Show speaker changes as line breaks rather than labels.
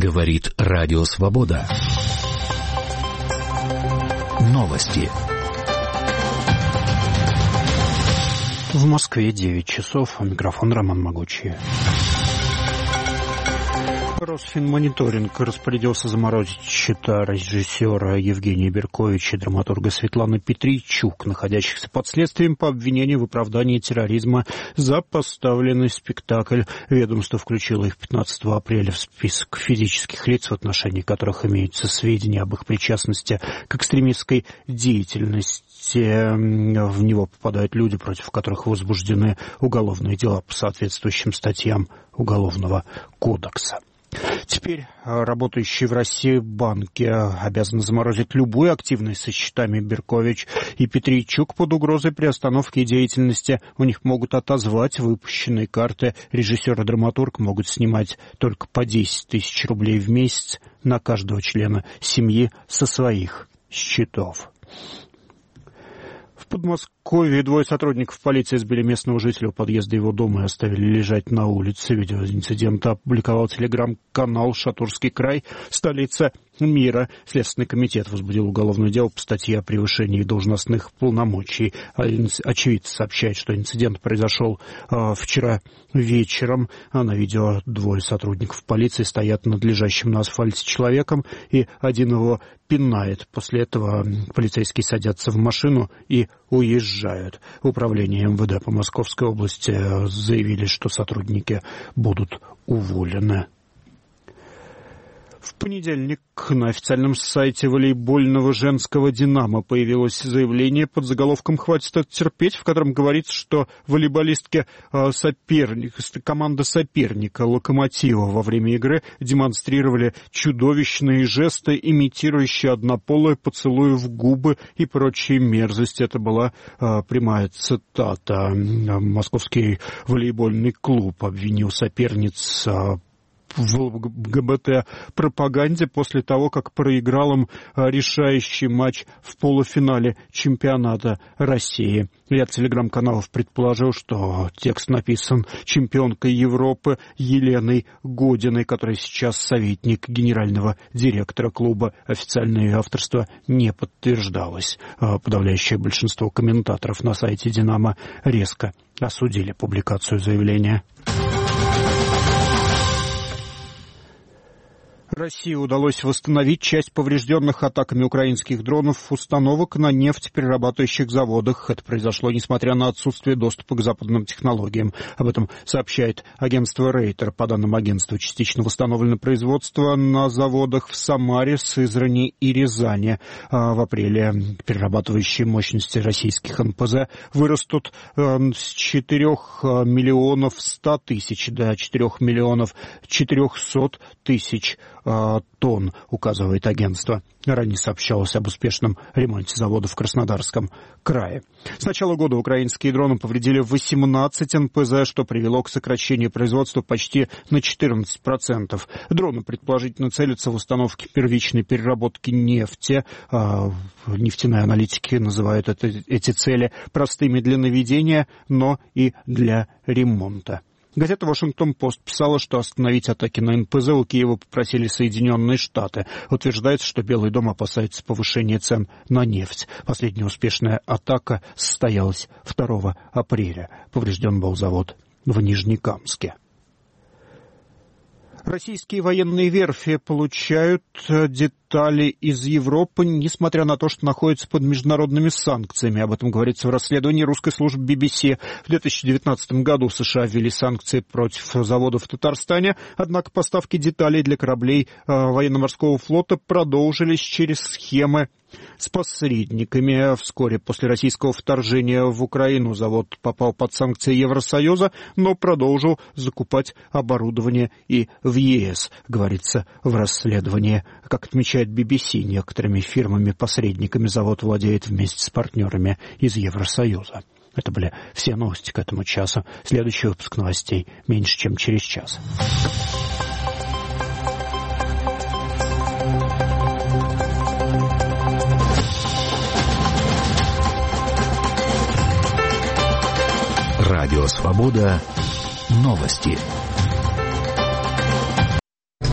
Говорит Радио Свобода. Новости.
В Москве 9 часов. Микрофон Роман Могучий. Росфинмониторинг распорядился заморозить счета режиссера Евгения Берковича и драматурга Светланы Петрийчук, находящихся под следствием по обвинению в оправдании терроризма за поставленный спектакль. Ведомство включило их 15 апреля в список физических лиц, в отношении которых имеются сведения об их причастности к экстремистской деятельности. В него попадают люди, против которых возбуждены уголовные дела по соответствующим статьям Уголовного кодекса. Теперь работающие в России банки обязаны заморозить любую активность со счетами Беркович и Петрийчук под угрозой приостановки деятельности. У них могут отозвать выпущенные карты. Режиссер и драматург могут снимать только по 10 тысяч рублей в месяц на каждого члена семьи со своих счетов. В Подмосковье двое сотрудников полиции сбили местного жителя у подъезда его дома и оставили лежать на улице. Видео инцидента опубликовал телеграм-канал «Шатурский край», столица мира. Следственный комитет возбудил уголовное дело по статье о превышении должностных полномочий. Очевидцы сообщают, что инцидент произошел вчера вечером. На видео двое сотрудников полиции стоят над лежащим на асфальте человеком, и один его пинает. После этого полицейские садятся в машину и уезжают. В управлении МВД по Московской области заявили, что сотрудники будут уволены. В понедельник на официальном сайте волейбольного женского «Динамо» появилось заявление под заголовком «Хватит это терпеть», в котором говорится, что волейболистки команда соперника «Локомотива» во время игры демонстрировали чудовищные жесты, имитирующие однополые поцелуи в губы и прочие мерзости. Это была прямая цитата. Московский волейбольный клуб обвинил соперниц в ЛГБТ-пропаганде после того, как проиграл им решающий матч в полуфинале чемпионата России. Ряд телеграм-каналов предположил, что текст написан чемпионкой Европы Еленой Годиной, которая сейчас советник генерального директора клуба. Официальное авторство не подтверждалось. Подавляющее большинство комментаторов на сайте «Динамо» резко осудили публикацию заявления. России удалось восстановить часть поврежденных атаками украинских дронов установок на нефтеперерабатывающих заводах. Это произошло несмотря на отсутствие доступа к западным технологиям. Об этом сообщает агентство Рейтер. По данным агентства, частично восстановлено производство на заводах в Самаре, Сызрани и Рязани. В апреле перерабатывающие мощности российских НПЗ вырастут с 4 миллионов 100 тысяч до 4 миллионов 400 тысяч тонн, указывает агентство. Ранее сообщалось об успешном ремонте завода в Краснодарском крае. С начала года украинские дроны повредили 18 НПЗ, что привело к сокращению производства почти на 14%. Дроны предположительно целятся в установке первичной переработки нефти. Нефтяные аналитики называют эти цели простыми для наведения, но и для ремонта. Газета «Вашингтон-Пост» писала, что остановить атаки на НПЗ у Киева попросили Соединенные Штаты. Утверждается, что Белый дом опасается повышения цен на нефть. Последняя успешная атака состоялась 2 апреля. Поврежден был завод в Нижнекамске. Российские военные верфи получают детали из Европы, несмотря на то, что находятся под международными санкциями. Об этом говорится в расследовании русской службы BBC. В 2019 году США ввели санкции против заводов в Татарстане, однако поставки деталей для кораблей военно-морского флота продолжились через схемы с посредниками. Вскоре после российского вторжения в Украину завод попал под санкции Евросоюза, но продолжил закупать оборудование и в ЕС, говорится в расследовании. Как отмечает BBC, некоторыми фирмами-посредниками завод владеет вместе с партнерами из Евросоюза. Это были все новости к этому часу. Следующий выпуск новостей меньше, чем через час.
Радио «Свобода». Новости.